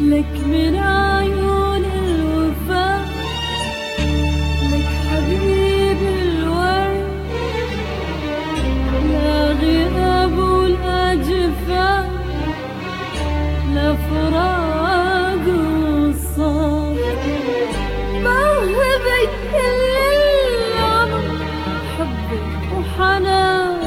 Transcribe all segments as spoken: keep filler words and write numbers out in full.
لك من عيون الوفاء، لك حبيب الورد، لا غياب ولا جفاء، لا فراق وصال. موهبك كل العمر حبك وحناني.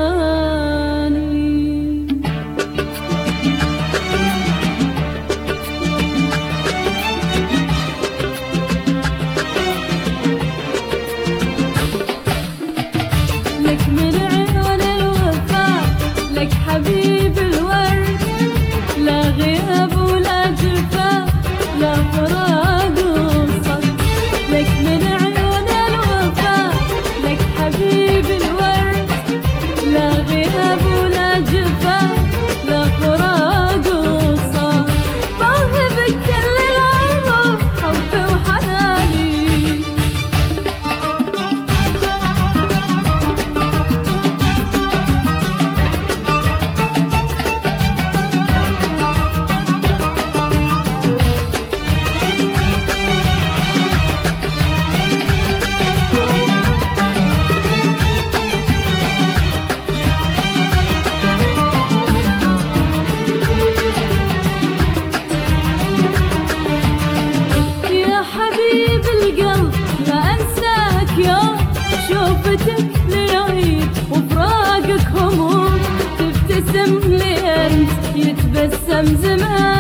لك من عيون الوفاء، لك حبيب الورد، لا غياب ولا جفاء، لا فراق وصل. لك من عيون الوفاء، لك حبيب الورد، لا غياب ولا جفاء، لا فراق وصل. موهبك كل العمر حب وحناني. حبيب القلب لا انساك يوم شوفتك ليعيد وفراقك هموم، تبتسم لي انت يتبسم زمان.